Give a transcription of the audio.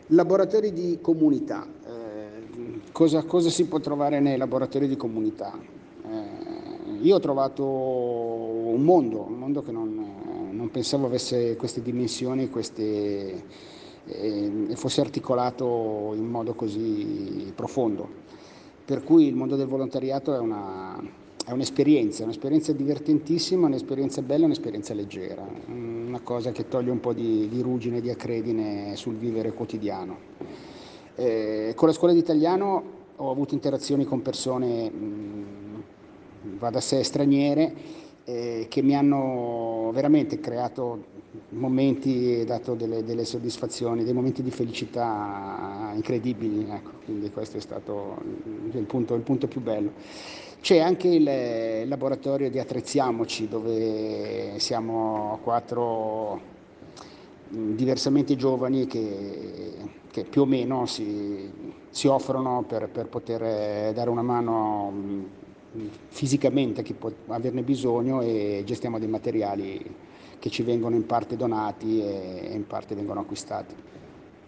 Laboratori di comunità. Cosa si può trovare nei laboratori di comunità? Io ho trovato un mondo che non pensavo avesse queste dimensioni, e fosse articolato in modo così profondo. Per cui il mondo del volontariato è un'esperienza divertentissima, un'esperienza bella, un'esperienza leggera, una cosa che toglie un po' di ruggine, di acredine sul vivere quotidiano. Con la scuola di italiano ho avuto interazioni con persone, va da sé, straniere, che mi hanno veramente creato momenti e dato delle soddisfazioni, dei momenti di felicità incredibili, ecco, quindi questo è stato il punto più bello. C'è anche il laboratorio di Attrezziamoci, dove siamo quattro diversamente giovani che più o meno si offrono per poter dare una mano fisicamente a chi può averne bisogno, e gestiamo dei materiali che ci vengono in parte donati e in parte vengono acquistati.